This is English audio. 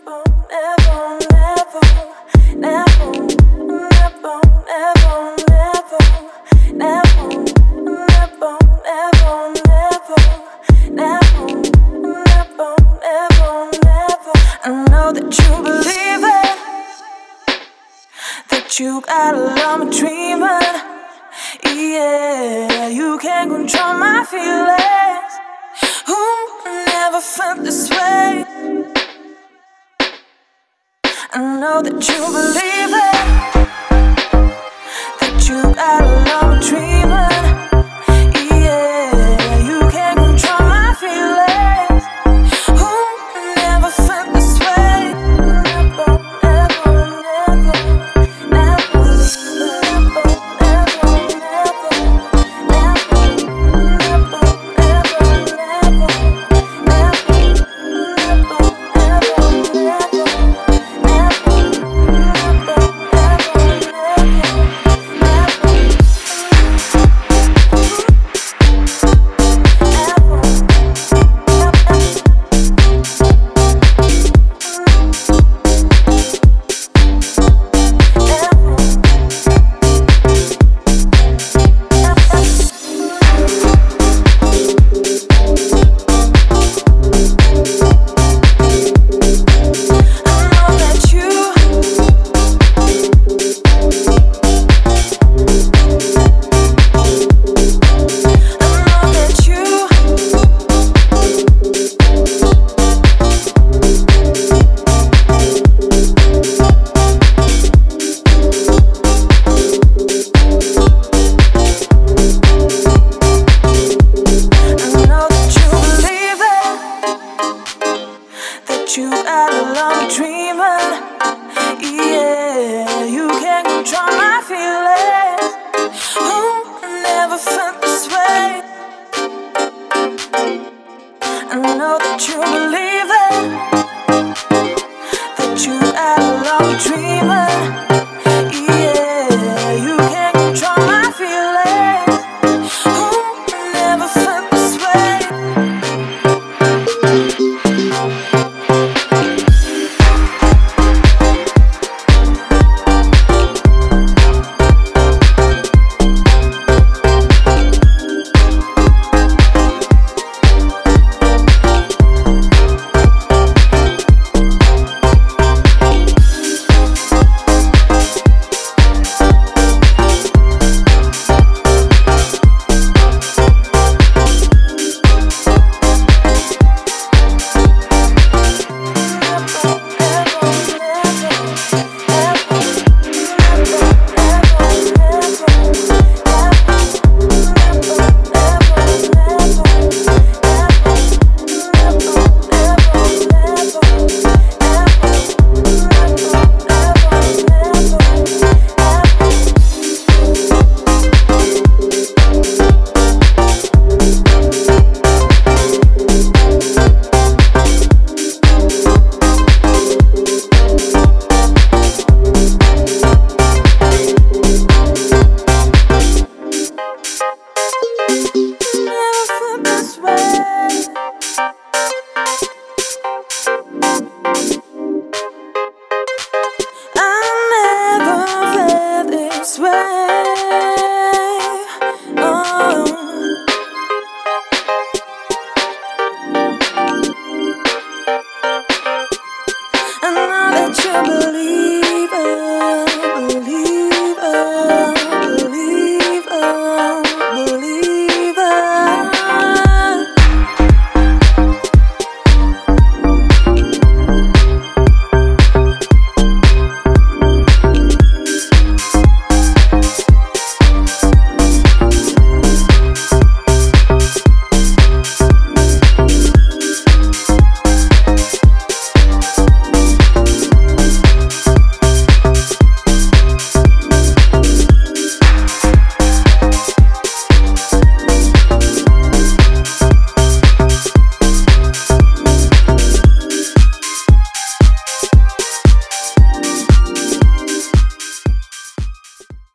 You gotta love me dreaming. Yeah, you can't control my feelings. Who never felt this way? I know that you believe it, that you gotta love me dreaming. Yeah, you can't control my feelings. Who never felt this way? You gotta love me dreaming. Yeah, you can't control my feelings. Who never felt this way? I know that you believe it, that you gotta love me dreaming. Yeah, you can't control my feelings. Who never felt this way? I know that you believe